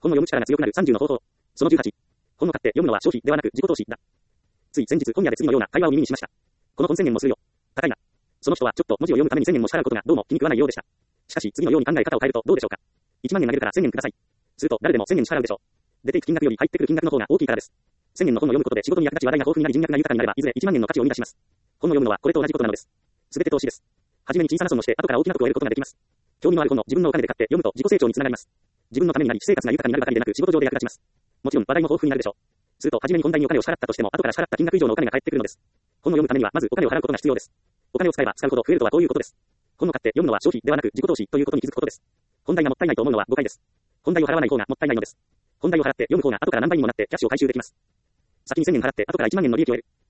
本の読む力が強くなる30の方法。その18。本を買って読むのは消費ではなく自己投資だ。つい先日本屋で次のような会話を耳にしました。この本1000円もするよ。高いな。その人はちょっと文字を読むために1000円も支払うことがどうも気に食わないようでした。しかし次のように考え方を変えるとどうでしょうか。1万円投げるから1000円ください。すると誰でも1000円支払うでしょう。出ていく金額より入ってくる金額の方が大きいからです。1000円の本を読むことで仕事に役立ち話題が豊富になり人脈が豊かになればいずれ1万円の価値を生み出します。本を読むのはこれと同じことなのです。すべて投資です。はじめに小さな損をして後から大きな得を得ることができます。興味のある本を自分のお金で買って読むと自己成長につながります。自分のためになり私生活が豊かになるばかりでなく仕事上で役立ちます。もちろん話題も豊富になるでしょう。するとはじめに本題にお金を支払ったとしても後から支払った金額以上のお金が返ってくるのです。本を読むためにはまずお金を払うことが必要です。お金を使えば使うほど増えるとはこういうことです。本を買って読むのは消費ではなく自己投資ということに気づくことです。本題がもったいないと思うのは誤解です。本題を払わない方がもったいないのです。本題を払って読む方が後から何倍にもなってキャッシュを回収できます。先に1000円払って後から1万円の利益を得る。